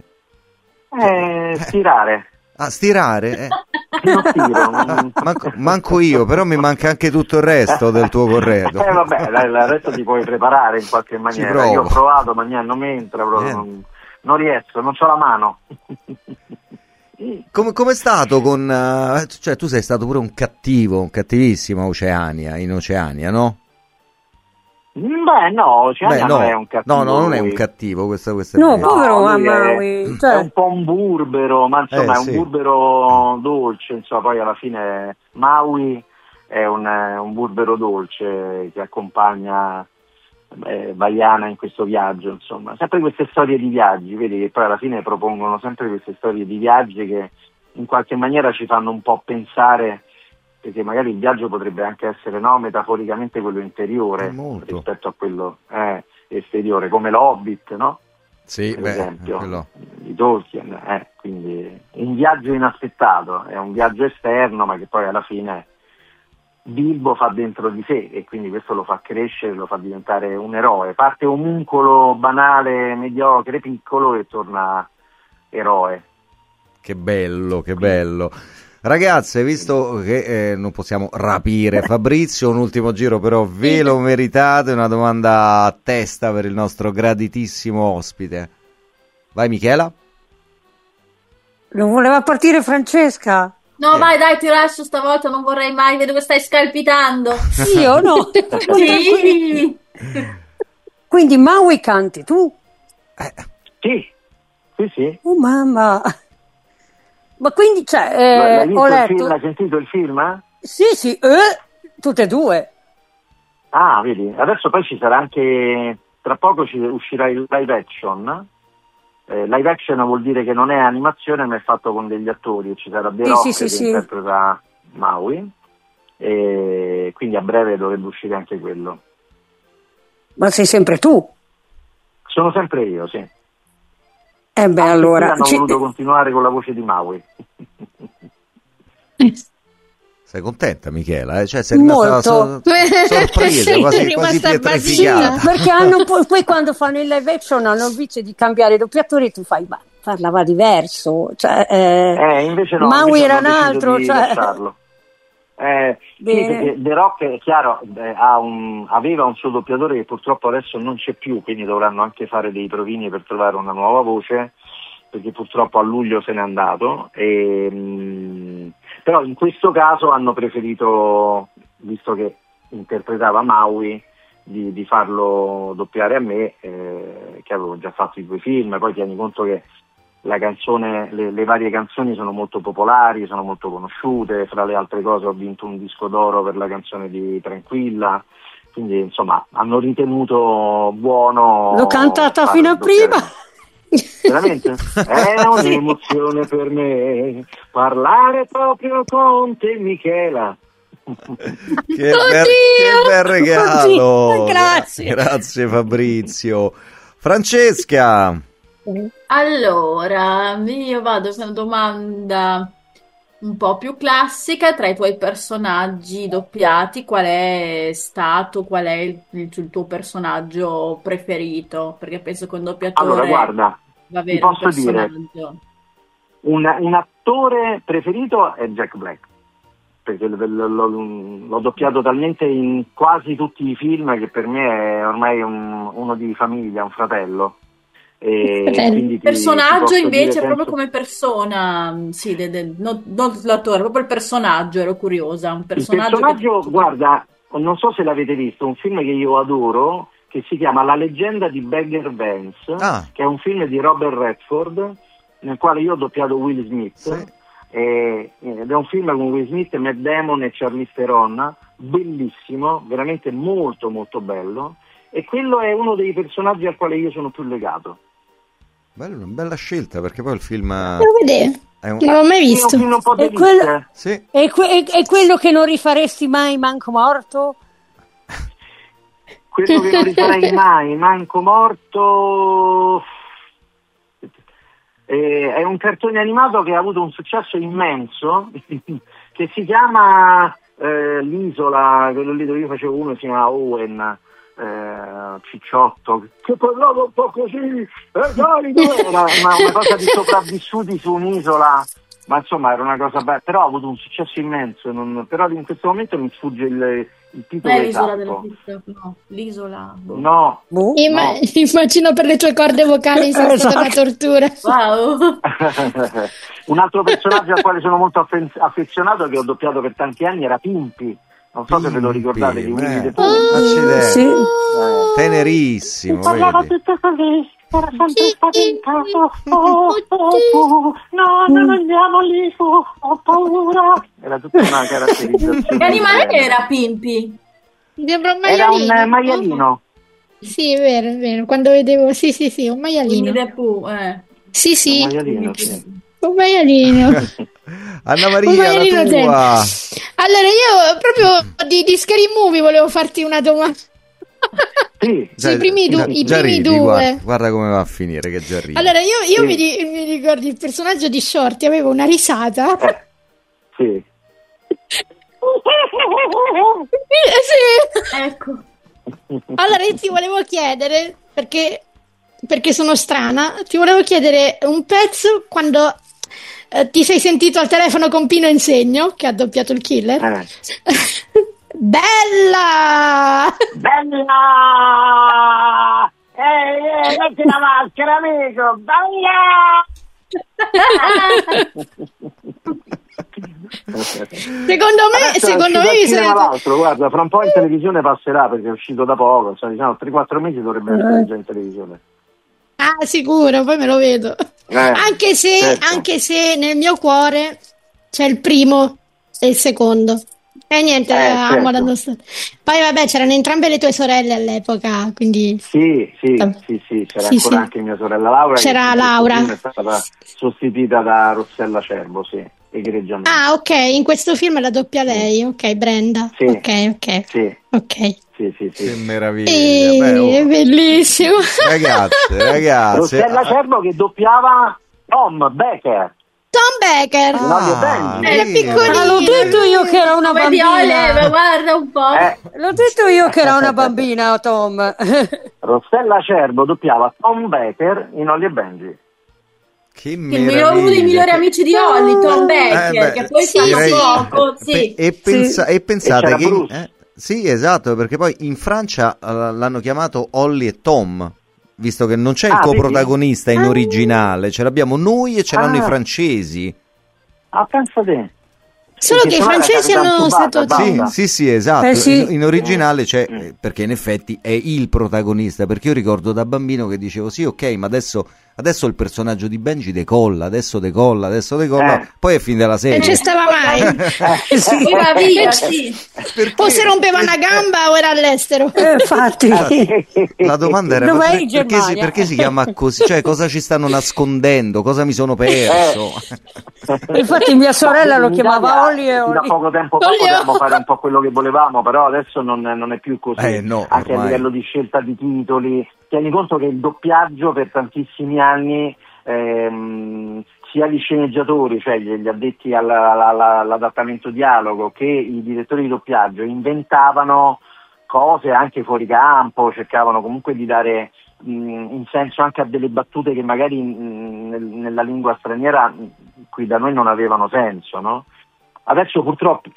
Stirare. Ah, stirare? Non tiro. Manco io, però mi manca anche tutto il resto del tuo corredo. Vabbè, il resto ti puoi preparare in qualche maniera. Io ho provato, ma non mi entra proprio. Non riesco, non c'ho la mano. Come è stato con... cioè tu sei stato pure un cattivissimo in Oceania, no? Beh, no, Oceania non è un cattivo. No, non è un cattivo, questo è no, povero Maui. È un po' un burbero, ma insomma è un burbero dolce, insomma, poi alla fine Maui è un burbero dolce che accompagna Baiana in questo viaggio, insomma, sempre queste storie di viaggi, vedi che poi alla fine propongono sempre queste storie di viaggi che in qualche maniera ci fanno un po' pensare, perché magari il viaggio potrebbe anche essere metaforicamente quello interiore rispetto a quello esteriore, come l'Hobbit, no? Sì, per esempio, di Tolkien, quindi un viaggio inaspettato, è un viaggio esterno ma che poi alla fine Bilbo fa dentro di sé e quindi questo lo fa crescere, lo fa diventare un eroe, parte omuncolo, banale, mediocre, piccolo e torna eroe. Che bello, che bello. Ragazze, visto che non possiamo rapire Fabrizio, un ultimo giro però ve lo meritate, una domanda a testa per il nostro graditissimo ospite. Vai Michela. Non voleva partire Francesca? No, vai, dai, ti lascio stavolta, non vorrei mai, vedo che stai scalpitando. Io no. Sì. Quindi Maui canti tu? Sì. Oh mamma. Ma quindi ho letto... L'hai sentito il film? Sì, tutte e due. Ah, vedi, adesso poi ci sarà anche, tra poco uscirà il live action. Live action vuol dire che non è animazione ma è fatto con degli attori, ci sarà The Rock che interpreta Maui e quindi a breve dovrebbe uscire anche quello. Ma sei sempre tu? Sono sempre io, sì. Allora hanno voluto continuare con la voce di Maui. Sei contenta Michela? Cioè sei rimasta sorpresa, quasi pietrificata. Perché hanno poi quando fanno il live action hanno il vice di cambiare doppiatore e tu fai parlava diverso, invece no, Maui era un altro, sì, perché The Rock è chiaro aveva un suo doppiatore che purtroppo adesso non c'è più, quindi dovranno anche fare dei provini per trovare una nuova voce perché purtroppo a luglio se n'è andato però in questo caso hanno preferito, visto che interpretava Maui, di farlo doppiare a me che avevo già fatto i 2 film. Poi tieni conto che la canzone, le varie canzoni sono molto popolari, sono molto conosciute, fra le altre cose ho vinto un disco d'oro per la canzone di Tranquilla, quindi insomma hanno ritenuto buono. L'ho cantata fino a prima. Veramente? È un'emozione per me parlare proprio con te Michela. Che bel regalo. Grazie Fabrizio. Francesca. Allora, io vado con una domanda. un po' più classica, tra i tuoi personaggi doppiati, qual è il tuo personaggio preferito? Perché penso che un doppiatore Allora, guarda, va ti avere un posso dire, personaggio. un attore preferito è Jack Black, perché l'ho doppiato talmente in quasi tutti i film che per me è ormai uno di famiglia, un fratello. E quindi Il personaggio invece, dire, proprio come persona, sì, non l'attore, proprio il personaggio, ero curiosa. Un il personaggio personaggio, guarda, non so se l'avete visto, un film che io adoro, che si chiama La leggenda di Bagger Vance, che è un film di Robert Redford, nel quale io ho doppiato Will Smith, ed è un film con Will Smith, Matt Damon e Charlize Theron, bellissimo, veramente molto molto bello, e quello è uno dei personaggi al quale io sono più legato. Bello, una bella scelta, perché poi il film devo vedere, non l'ho mai visto. È un film un po' E quello che non rifaresti mai manco morto? Quello che non rifarei mai manco morto è un cartone animato che ha avuto un successo immenso che si chiama L'Isola, quello lì dove io facevo uno, si chiama Owen, Cicciotto, che parlava un po' così, era una cosa di sopravvissuti su un'isola, ma insomma era una cosa bella, però ha avuto un successo immenso, però in questo momento mi sfugge il titolo l'isola esatto. L'isola. No. Immagino per le tue corde vocali sia stata una tortura. Wow. Un altro personaggio al quale sono molto affezionato, che ho doppiato per tanti anni, era Pimpi. Non so se ve lo ricordate di Winnie the Pooh. Sì. Tenerissimo. Parlava Vedi. tutto così, era sempre spaventato. No, non andiamo lì, ho paura. Era tutta una caratterizzazione. Che animale era Pimpi? Sembra un Era maialino. un maialino. Sì, è vero. Quando vedevo, sì, un maialino. Winnie the Pooh, Sì. Un maialino, sì. Un maialino. Anna Un Maria, maialino la tua. Allora, io proprio di Scary Movie volevo farti una domanda. Sì, I primi già ridi, due. guarda come va a finire, che già ridi. Allora, io mi ricordo il personaggio di Shorty, aveva una risata. Sì. Sì. Ecco. Allora, io ti volevo chiedere, perché sono strana, ti volevo chiedere un pezzo quando ti sei sentito al telefono con Pino Insegno, che ha doppiato il killer. Bella! Ehi, metti la maschera, amico! Secondo me mi sarà l'altro, guarda, fra un po' in televisione passerà, perché è uscito da poco, diciamo 3-4 mesi dovrebbe essere già in televisione. Ah, sicuro, poi me lo vedo. Anche se nel mio cuore c'è il primo e il secondo. E niente, amo la nostra. Poi vabbè, c'erano entrambe le tue sorelle all'epoca, quindi Sì, c'era ancora anche mia sorella Laura. C'era che Laura. È stata sostituita da Rossella Cervo, sì, egregiamente. Ah, ok, in questo film la doppia lei, ok, Brenda. Sì. Ok. Sì. Ok. Sì. Che meraviglia. È bellissimo. Ragazze. Rossella Cervo che doppiava Tom Becker. Era piccolino. L'ho detto io che era una bambina. Guarda un po'. L'ho detto io che era una bambina, Tom. Rossella Cervo doppiava Tom Becker in Holly e Benji. Che uno dei migliori amici di Holly, Tom Becker, che poi fa poco. Sì. E pensate che sì, esatto, perché poi in Francia l'hanno chiamato Holly e Tom, visto che non c'è il coprotagonista in originale, ce l'abbiamo noi e ce l'hanno i francesi. Pensa te. Solo che i francesi hanno stato sì, esatto. In originale c'è, perché in effetti è il protagonista, perché io ricordo da bambino che dicevo sì, ok, ma adesso il personaggio di Benji decolla, poi è fin della serie. Non ci stava mai. Va via, sì. O si rompeva una gamba o era all'estero. Infatti. La domanda era perché si chiama così? Cioè, cosa ci stanno nascondendo? Cosa mi sono perso? Infatti mia sorella lo chiamava Holly e Holly. Da poco tempo fa potevamo fare un po' quello che volevamo, però adesso non è più così. Anche a livello di scelta di titoli. Tieni conto che il doppiaggio per tantissimi anni sia gli sceneggiatori, cioè gli addetti all'adattamento dialogo, che i direttori di doppiaggio inventavano cose anche fuori campo, cercavano comunque di dare in senso anche a delle battute che magari nella lingua straniera qui da noi non avevano senso, no? Adesso purtroppo,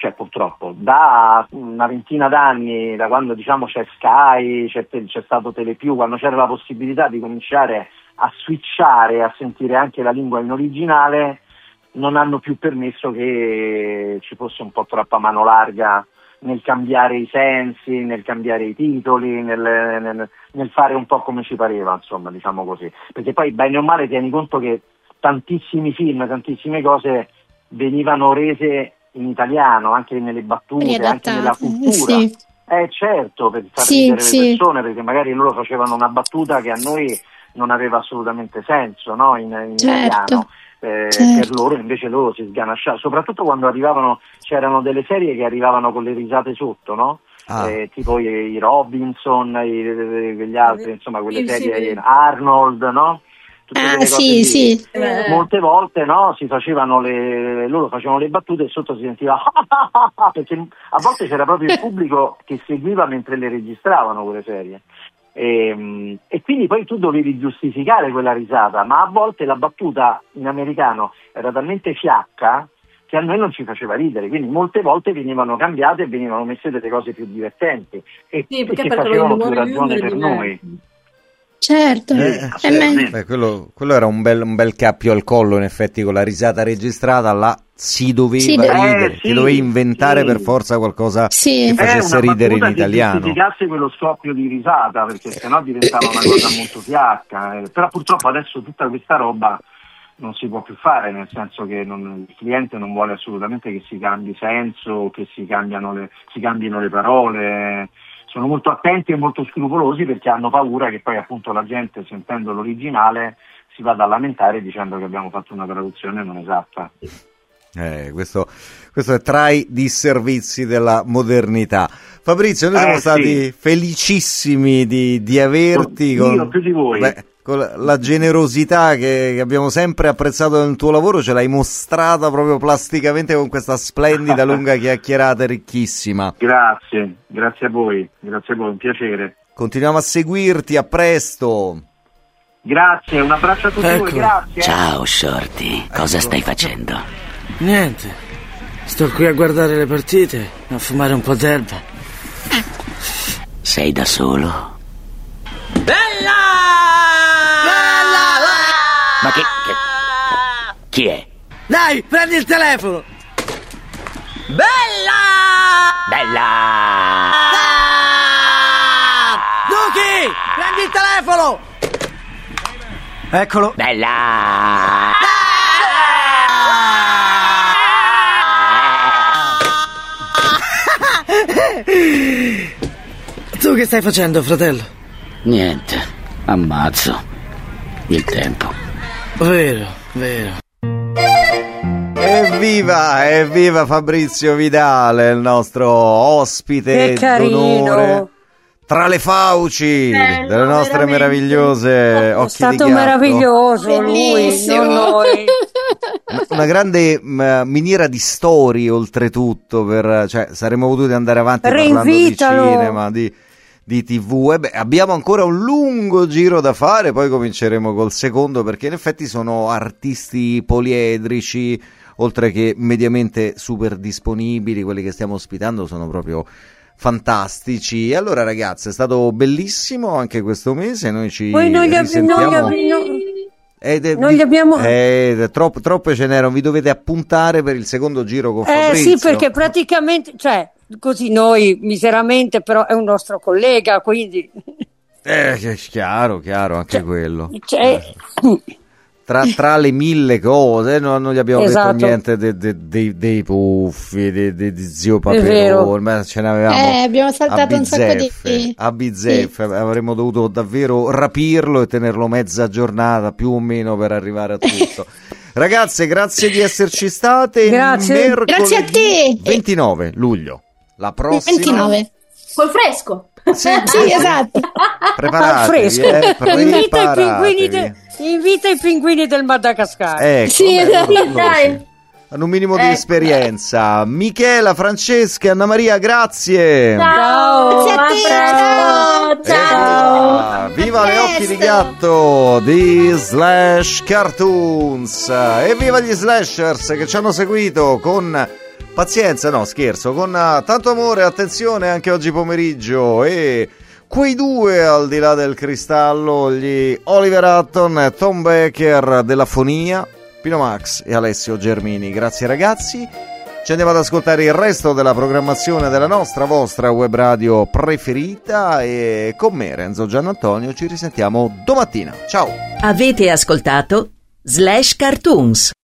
da una ventina d'anni, da quando diciamo c'è Sky, c'è stato Telepiù, quando c'era la possibilità di cominciare a switchare, a sentire anche la lingua in originale, non hanno più permesso che ci fosse un po' troppa mano larga nel cambiare i sensi, nel cambiare i titoli, nel fare un po' come ci pareva, insomma, diciamo così. Perché poi bene o male tieni conto che tantissimi film, tantissime cose venivano rese in italiano, anche nelle battute, anche nella cultura. Sì. Certo, per far ridere le persone, perché magari loro facevano una battuta che a noi non aveva assolutamente senso, no? In italiano. Per loro invece loro si sganasciavano, soprattutto quando c'erano delle serie che arrivavano con le risate sotto, no? Tipo i Robinson, quegli altri, insomma, quelle serie, Arnold, no? Sì. Molte volte, no, loro facevano le battute e sotto si sentiva perché a volte c'era proprio il pubblico che seguiva mentre le registravano quelle serie. E quindi poi tu dovevi giustificare quella risata, ma a volte la battuta in americano era talmente fiacca che a noi non ci faceva ridere, quindi molte volte venivano cambiate e venivano messe delle cose più divertenti e che facevano più ragione per noi. Certo. Quello era un bel cappio al collo, in effetti, con la risata registrata là si doveva ridere, ti dovevi inventare per forza qualcosa che facesse ridere in italiano. Che giustificasse quello scoppio di risata, perché sennò diventava una cosa molto fiacca. Però purtroppo adesso tutta questa roba non si può più fare, nel senso che il cliente non vuole assolutamente che si cambi senso, che si cambino le parole. Sono molto attenti e molto scrupolosi perché hanno paura che poi appunto la gente, sentendo l'originale, si vada a lamentare dicendo che abbiamo fatto una traduzione non esatta. Questo è tra i disservizi della modernità. Fabrizio, noi siamo stati felicissimi di averti più di voi. Con la generosità che abbiamo sempre apprezzato nel tuo lavoro, ce l'hai mostrata proprio plasticamente con questa splendida lunga chiacchierata ricchissima. Grazie a voi, un piacere. Continuiamo a seguirti, a presto. Grazie, un abbraccio a tutti voi, grazie. Ciao Shorty, cosa stai facendo? Niente, sto qui a guardare le partite, a fumare un po' d'erba. Sei da solo? Bella! Ma chi è? Dai, prendi il telefono! Bella! Duki, prendi il telefono! Eccolo! Bella! Tu che stai facendo, fratello? Niente, ammazzo il tempo. Vero. Evviva Fabrizio Vidale, il nostro ospite d'onore tra le fauci delle nostre meravigliose Occhi di Gatto. È stato meraviglioso lui, non noi. Una grande miniera di storie, oltretutto, saremmo potuti andare avanti parlando di cinema, di TV. Abbiamo ancora un lungo giro da fare, poi cominceremo col secondo, perché in effetti sono artisti poliedrici, oltre che mediamente super disponibili. Quelli che stiamo ospitando sono proprio fantastici. E allora, ragazzi, è stato bellissimo anche questo mese, noi ci risentiamo. Noi li abbiamo troppe ce n'erano, vi dovete appuntare per il secondo giro con Fabrizio. Sì, perché praticamente, così noi miseramente, però è un nostro collega, quindi chiaro anche quello. Tra le mille cose, non gli abbiamo detto niente dei puffi, di zio Paperone, ma ce n'avevamo. Abbiamo saltato un sacco a bizzeffe. Avremmo dovuto davvero rapirlo e tenerlo mezza giornata più o meno per arrivare a tutto. Ragazze, grazie di esserci state. Grazie a te. 29 luglio, la prossima. 29. Col fresco. Sì, esatto. Preparatevi, Al fresco. preparatevi. Invita i pinguini del Madagascar. Ecco, Sì, esatto. Dai. hanno un minimo di esperienza. Michela, Francesca e Anna Maria, grazie. Ciao. Grazie a te, Ciao. Viva le occhi di gatto di Slash Cartoons e viva gli slashers che ci hanno seguito con pazienza, no scherzo, con tanto amore e attenzione anche oggi pomeriggio, e quei due al di là del cristallo, gli Oliver Hutton e Tom Baker della fonia, Pino Max e Alessio Germini. Grazie ragazzi, ci andiamo ad ascoltare il resto della programmazione della nostra vostra web radio preferita e con me Renzo Giannantonio ci risentiamo domattina. Ciao. Avete ascoltato Slash Cartoons.